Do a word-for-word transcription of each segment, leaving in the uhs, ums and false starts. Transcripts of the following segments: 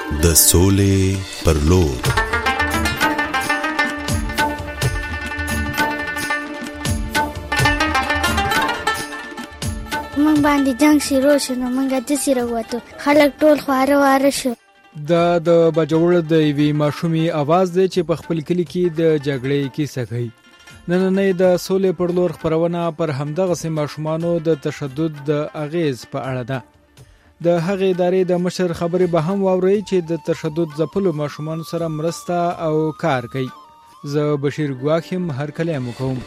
د سولې پر لور. من باندې جنگ شروع شو نو منګه داسې راووتو، خلک ټول خواره واره شو. دا د بجوړ د یوې ماشومې اواز دی چې په خپل کلي کې د جګړې کیسه کوي. نننۍ د سولې پر لور خپرونه پر همدغسې ماشومانو د تشدد د اغیز په اړه ده. د هغې ادارې د مشر خبرې به هم واورئ چې د تشدد ځپلو ماشومانو سره مرسته او کار کوي. زه بشیر ګواښ یم، هر کلی مو کوم.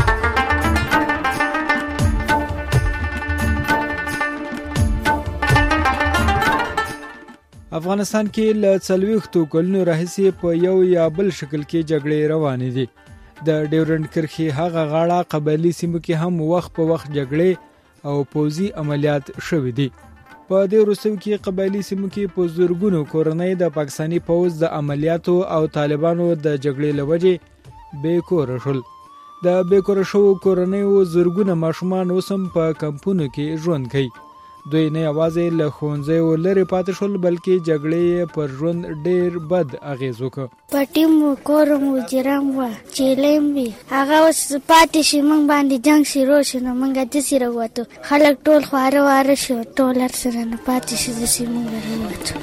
افغانستان کې له څلوېښتو کلونو راهیسې په یو یا بل شکل کې جګړې روانې دي. د ډیورنډ کرښې هغه غاړه قبایلي سیمو کې هم وخت په وخت جګړې او پوځي عملیات شوي دي. په دې وروستیو کې قبایلي سیمو کې په زرګونو کورنۍ د پاکستاني پوځ د عملیاتو او طالبانو د جګړې له وجې بې کوره شول. د بې کوره شوو کورنیو زرګونه ماشومان اوس هم په کمپونو کې ژوند کوي. دوی نه یوازې له ښوونځیو لرې پاتې شول بلکې جګړې پر ژوند ډېر بد اغېز وکړ. پټیم و، کورم و، جرم و، چیلیم وي، هغه اوس پاتې شي. موږ باندې جنګ شروع شو نو موږ داسې راووتو، خلک ټول خواره واره شو، ټول هر سره نه پاتې شي، داسې موږ راووتو.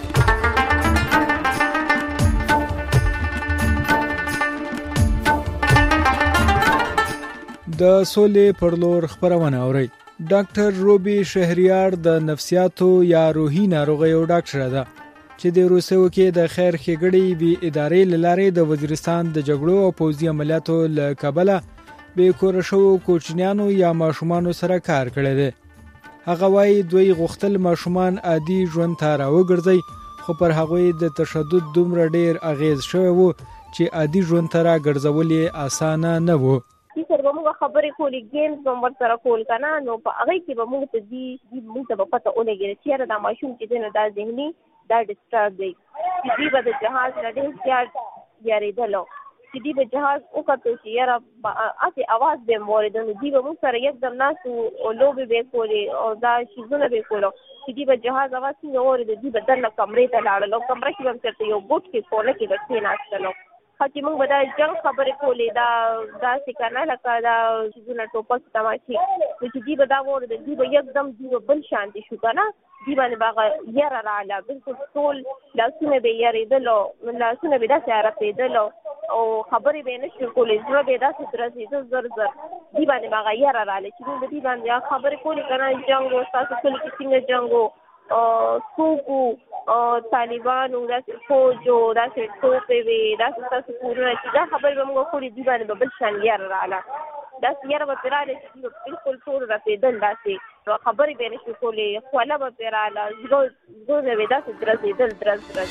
د سولې پر لور خپرونه اورئ. ډاکټر روبي شهریار د نفسیاتو یا روحي ناروغیو ډاکټره ده چې د روسیو کې د خیر ښېګړې یوې ادارې له لارې د وزیرستان د جګړو او پوځي عملیاتو له کبله بې کوره شوو کوچنیانو یا ماشومانو سره کار کړی دی. هغه وایي دوی غوښتل ماشومان عادي ژوند ته راوګرځي، خو پر هغوی د تشدد دومره ډېر اغېز شوی و چې عادي ژوند ته راګرځول یې اسانه نه و. سر به موږ خبرې کولې، ګیمز به ور سره کول که نه، نو په هغې کې به موږ ته دي موږ ته به پته ولګېده چې یاره دا ماشوم چې دی نو دا ذهني دا ډسټرب دی، چې دوی به د جهاز نه ډېر زیات یارېدلو، چې دوی به جهاز وکتو چې یاره هسې اواز به یې م واورېده، نو دوی به موږ سره یکدم ناست وو او لوبې به یې کولې او دا شیزونه به یې کولو، چې دوی به جهاز اواز څنګه واورېده دوی به دننه کمرې ته لاړل او کمره کې به هم چېرته یو بوټ کې کونه کې به کښېناستلو. ښه چې موږ به دا جنګ خبرې کولې، دا داسې که نه لکه دا چیزونه ټوپک تماشې، نو چې دوی به دا واورېدل دوی به یکدم دوی به بل شانتې شو که نه، دوی باندې به هغه یره راغله، بلکل ټول لاسونه به یې یارېدلو، لاسونه به یې داسې عرفېدلو او خبرې به یې نه شوې کولی، زړه به یې داسې درزېده زر زر، دوی باندې به هغه یره راغله چې موږ به دوی باندې خبرې کولې که نه جنګ و، ستاسو کلي کې څنګه جنګ و، څوک وو، طالبانو، داسې فوج و، داسې ټوپې وې، داسې ستاسو کورونه، چې دا خبرې به موږ کړې دوی باندې به بل شان یره راغله، داسې یره به پرې راغله چې دوی به بلکل ټول رپېدل، داسې خبرې به یې نه شوې کولې، خوله به پرې راغله، زړونه به یې داسې درزېدل درز درز.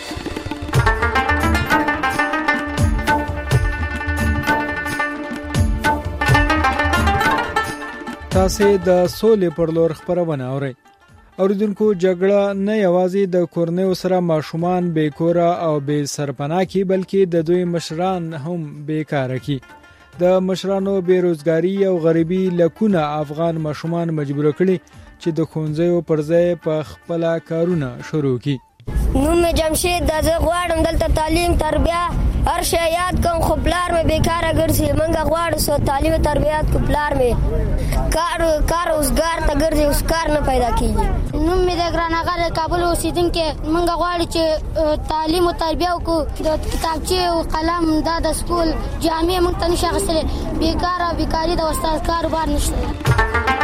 تاسې د سولې پر لور خپرونه اورئ. اوریدونکو، جګړه نه یوازې د کورنیو سره ماشومان بې کوره او بې سرپناه کړي بلکې د دوی مشران هم بې کاره کړي. د مشرانو بېروزګاري او غریبي لکونه افغان ماشومان مجبوره کړي چې د ښوونځیو پر ځای په خپله کارونه شروع کړي. نوم مې جمشید ده، زه غواړم دلته تعلیم تربیه هر شی یاد کړم، خو پلار مې بېکاره ګرځي، موږ غواړو څو تعلیم تربیات کړو، پلار مې کار کار اوزګار ته ګرځي، اوس کار نه پیدا کېږي. نوم مې د ګران اغا د کابل اوسېدونکی، موږ غواړو چې تعلیم او تربیه وکړو، د کتابچې او قلم دا د سکول جامې موږ ته نشي اخیستلی، بېکاره او بېکاري د استاد کاروبار نشته.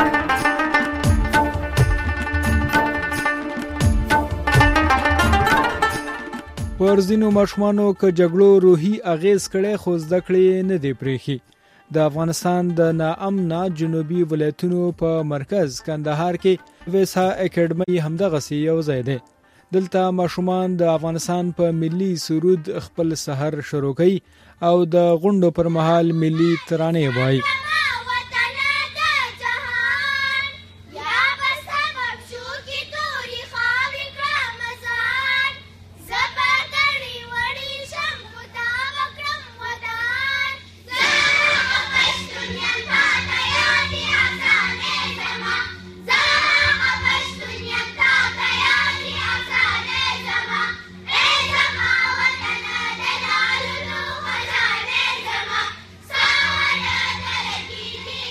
پر ځینو ماشومانو که جګړو روحي اغېز کړی خو زده کړې نه دی پرېښي. د افغانستان د ناامنه جنوبي ولایتونو په مرکز کندهار کې ویسا اکیډمي همدغسې یو ځای دی. دلته ماشومان د افغانستان په ملي سرود خپل سحر شروع کوي او د غونډو پر مهال ملي ترانې وایي.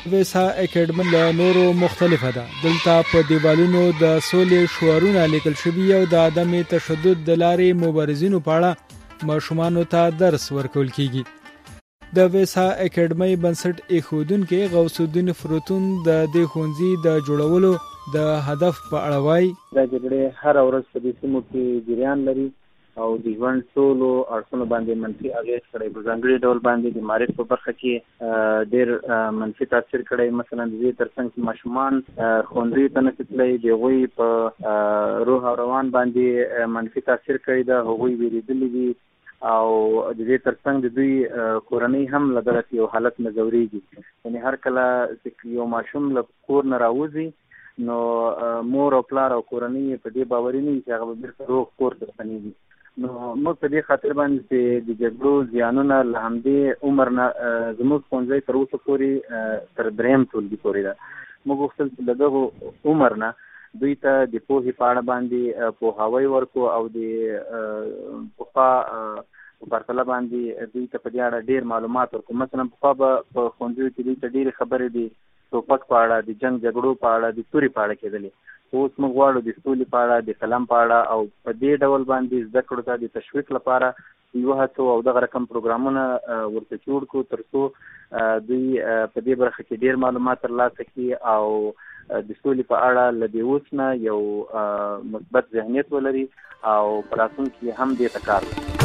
ویسا اکیډمي له نورو مختلفه ده. دلته په دیوالونو د سولې شعارونه لیکل شوي او د عدم تشدد د لارې مبارزینو په اړه ماشومانو ته درس ورکول کیږي. د ویسا اکیډمي بنسټ ایښودونکي غوث الدین فروتون د دې ښوونځي د جوړولو د هدف په اړه وایي. دا جګړې هر ورځ په دې سیمو کې جریان لري او د ژوند ټولو اړخونو باندې منفي اغېز کړی. په ځانګړي ډول باندې د معرف په برخه کې ډېر منفي تاثیر کړی. مثلا د دې ترڅنګ چې ماشومان ښوونځیو ته نشي تللی، د هغوی په روح او روان باندې منفي تاثیر کړی ده. هغوی ویرېدلي دي او د دې ترڅنګ د دوی کورنۍ هم له دغسې یو حالت نه ځورېږي. یعنې هر کله چې یو ماشوم له کور نه راوځي نو مور او پلار او کورنۍ په دې باوري نه وي چې هغه به بېرته روغ کور ته ستنېږي. نو موږ په دې خاطر باندې چې د جګړو زیانونه له همدې عمر نه زموږ ښوونځی تر اوسه پورې تر درېیم ټولګي پورې ده. موږ غوښتل چې له دغو عمر نه دوی ته د پوهې په اړه باندې پوهاوی ورکړو او د پخوا په پرتله باندې دوی ته په دې اړه ډېر معلومات ورکړو. مثلا پخوا به په ښوونځیو کې دوی ته ډېرې خبرې د ټوپک په اړه، د جنګ جګړو په اړه، د تورې په اړه کېدلې. اوس موږ غواړو د سولې په اړه، د قلم په اړه او په دې ډول باندې زده کړو ته د تشویق لپاره یو هڅو او دغه رقم پروګرامونه ورته جوړ کړو تر څو دوی په دې برخه کې ډېر معلومات ترلاسه کړي او د سولې په اړه له دې اوس نه یو مثبت ذهنیت ولري او په راتلونکي کې هم دې ته کار وکړي.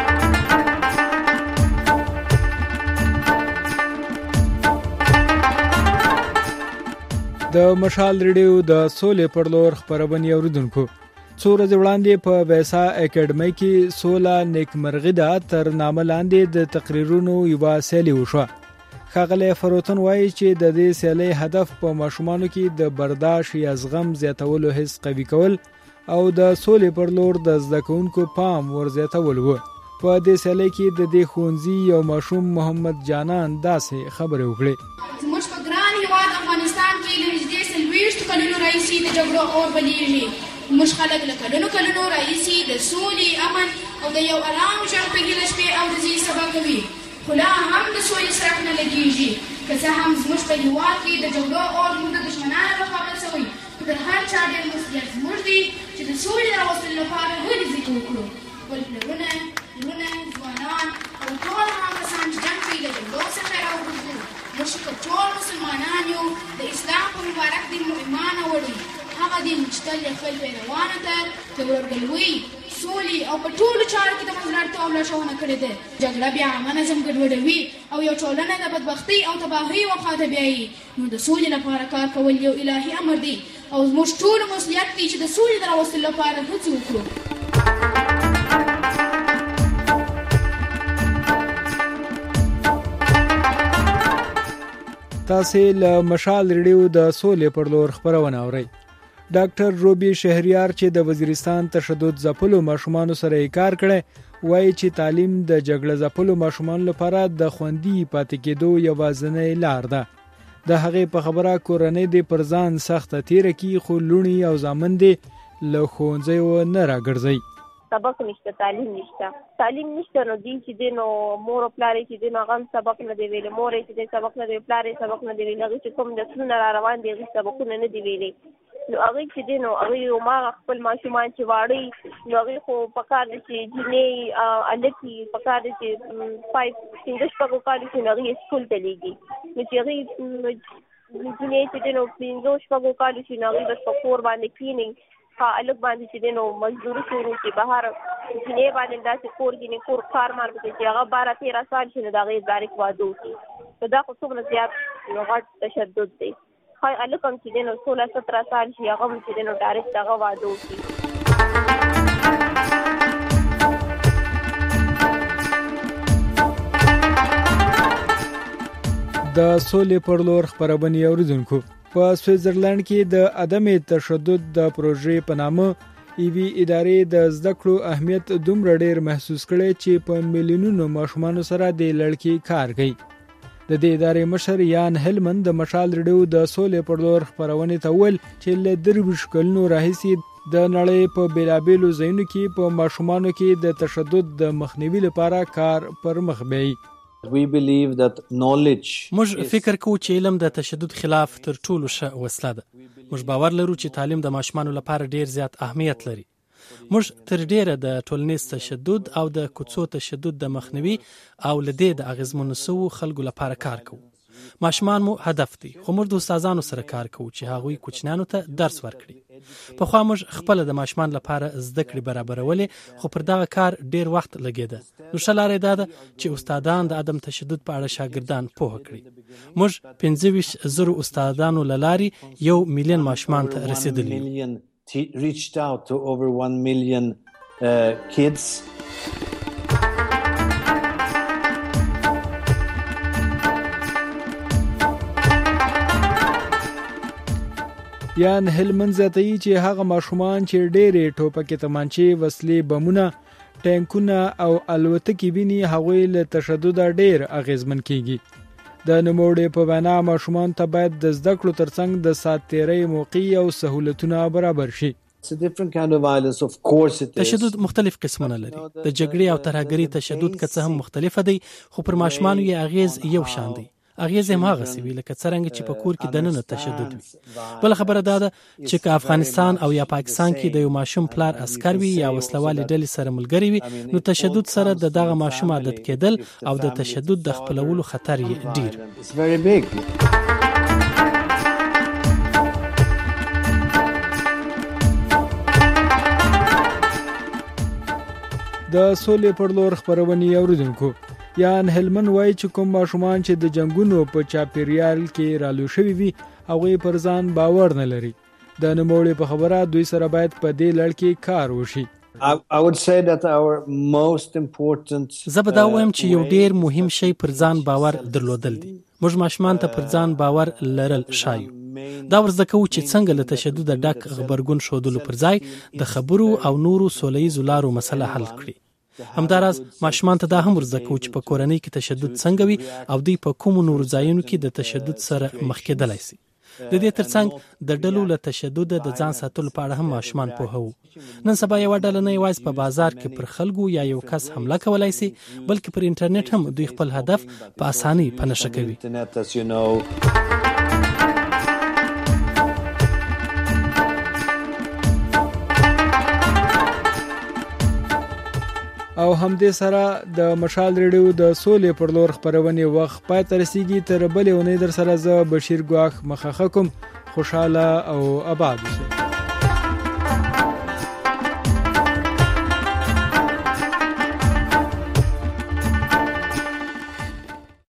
د مشال ریډیو د سولې پر لور خپرونې اوریدونکو، څو ورځې وړاندې په ویسا اکیډمي کې سوله نیکمرغي ده تر نامه لاندې د تقریرونو یوه سیالي وشوه. ښاغلی فروتون وایي چې د دې سیالۍ هدف په ماشومانو کې د برداشت یا زغم زیاتولو حس قوي کول او د سولې پر لور د زده کوونکو پام ورزیاتول و. په دې سیالۍ کې د دې ښوونځي یو ماشوم محمد جانان داسې خبرې وکړې. زموږ په ګران هېواد افغانستان کې له نږدې څلوېښتو کلونو راهیسې د جګړو اور بلېږي. موږ خلک له کلونو کلونو راهیسې د سولې، امن او د یو ارام ژوند په هیله شپې او ورځې سبا کوي، خو لا هم د سولې څرک نه لګېږي. که څه هم زموږ په هېواد کې د جګړو اور زموږ د دښمنانو لخوا بل شوی، خو تر هر چا ډېر مسؤلیت زموږ دی چې د سولې د راوستلو لپاره هلې ځلې وکړو. خپل پلرونه، لورونه، ځوانان او ټول هغه کسان چې جنګ کوي له جګړو څخه راوګرځو. موږ که ټول مسلمانان یو، د اسلام په مبارک دین مو ایمان وړي. هغه دین چې تل یې خپل پیروانو ته د ورورګلوۍ، سولې او په ټولو چارو کې د منځلارتوب لارښوونه کړې ده. جګړه بیا عامه نظم ګډوډوي او یو ټولنه د بدبختۍ او تباهۍ خوا ته بیایي. نو د سولې لپاره کار کول یو الهي امر دی او زموږ ټولو مسؤلیت دی چې د سولې د راوستلو لپاره هڅې وکړو. تاسې له مشال ریډیو د سولې پر لور خپرونه اورئ. ډاکټر روبي شهریار چې د وزیرستان تشدد ځپلو ماشومانو سره یې کار کړی، وایي چې تعلیم د جګړه ځپلو ماشومانو لپاره د خوندي پاتې کېدو یوازینۍ لار ده. د هغې په خبره کورنۍ دې پر ځان سخته تیره کړي، خو لوڼې او زامن دې له ښوونځیو نه راګرځئ. سبق نشته، تعلیم نشته. تعلیم نشته نو دوی چې دی نو مور او پلار یې چې دی نو هغه هم سبق نه دی ویلی، مور یې چې دی سبق نه دی ویلی، پلار یې سبق نه دی ویلی. هغوی چې کوم نسلونه را روان دي هغوی سبقونه نه دی ویلی. نو هغوی چې دی نو هغوی هماغه خپل ماشومان چې واړه نو هغوی خو پکار دی چې جینۍ هلک وي، پکار دی چې فایو پنځه شپږو کالو چې نو هغوی سکول ته لیږي. نو چې هغوی جینۍ چې دی نو پنځو شپږو کالو چې نو هغوی بس په کور باندې کښېني، هلک باندې چې دی نو مزدوري شروع کړي، بهر جینۍ باندې داسې کور کښېني، کور کار مار وکړي چې هغه باره تېره سال شي نو د هغې ډایرکټ واده وکړي. نو دا خو څومره زیات غټ تشدد دی. ښایي هلک هم چې دی نو سوله ستره سال شي، هغه هم چې دی نو ډایرکټ هغه واده وکړي. د سولې پر لور خپرونې اوریدونکو، په سویټزرلند کې د عدم تشدد د پروژې په نامه ایوي ادارې د زده کړو اهمیت دومره ډېر محسوس کړی چې په میلیونونو ماشومانو سره د لړکې کار کوي. د دې ادارې مشر یان هلمن د مشال ریډیو د سولې پر لور خپرونې ته وویل چې له درویشت کلونو راهیسې د نړۍ په بېلابېلو ځایونو کې په ماشومانو کې د تشدد د مخنیوي لپاره کار پر مخ بیایي. We believe that knowledge موږ فکر کوو چې علم د تشدد خلاف تر ټولو ښه وسله ده. موږ باور لرو چې تعلیم د ماشومانو لپاره ډیر زیات اهمیت لري. موږ تر ډیره د ټولنیز تشدد او د کوڅو تشدد د مخنیوي او لدې د اغیزمنو سوو خلکو لپاره کار کوو. ماشومان مو هدف دي، خو موږ د استادانو سره کار کوو چې هغوی کوچنیانو ته درس ورکړي. پخوا موږ خپل د ماشومان لپاره زده کړې برابرولې، خو پر دغه کار ډیر وخت لګیده. نو ښه لاره دا ده چې استادان د عدم تشدد په اړه شاګردان پوه کړي. موږ پنځه ویشت زرو استادانو له لارې یو میلیون ماشومان ته رسیدلي. reached out to over one million uh, kids. یان هلمند زیاتوي چې هغه ماشومان چې ډېرې ټوپکې، تمانچې، وسلې، بمونه، ټانکونه او الوتکې ویني، هغوی له تشدد ډېر اغیزمن کیږي. د نوموړي په وینا ماشومان ته باید د زده کړو ترڅنګ د سات تیرۍ موقع او سهولتونه برابر شي. تشدد مختلف قسمونه لري. د جګړې او ترهګرۍ تشدد که څه هم مختلفه دی، خو پر ماشومانو یې اغیز یو شان دی. اغیز هم هغسې وي لکه څرنګه چې په کور کې دننه تشدد وي. بله خبره دا ده چې که افغانستان او یا پاکستان کې د یو ماشوم پلار عسکر وي یا وسلوالې ډلې سره ملګری وي، نو تشدد سره د دغه ماشوم عادت کېدل او د تشدد د خپلولو خطر یې ډیر. د سولې پر لور خپرونې اوریدونکو، یان هلمند وایي چې کوم ماشومان چې د جنگونو په چاپیریال کې رالو شوي وي، هغوی پر ځان باور نه لري. د نوموړي په خبره دوی سره باید په دې لړ کې کار وشي. زه به دا وایم چې یو ډیر مهم شی پر ځان باور درلودل دي. موږ ماشومان ته پر ځان باور لرل شایو. دا ورزده کوو چې څنګه له تشدد ډک غبرګون ښودلو پر ځای د خبرو او نورو سوله ییزو مسله حل کړي. همداراز ماشومان ته دا هم ورزده کوو چې په کورنۍ کې تشدد څنګه وي او دوی په کومو نورو ځایونو کې د تشدد سره مخ کېدلی سي. د دې ترڅنګ د ډلو له تشدد د ځان ساتلو په اړه هم ماشومان پوهوو. نن سبا یوه ډله نه یوازې په بازار کې پر خلکو یا یو کس حمله کولی سي، بلکې پر انټرنیټ هم دوی خپل هدف په اسانۍ په نښه کوي. او همدې سره د مشال ریډیو د سولې پر لور خپرونې وخت پای ته رسیږي. تر بلې اونۍ در سره زه بشیر ګواښ مخه کوم. خوشاله او آباد اوسئ.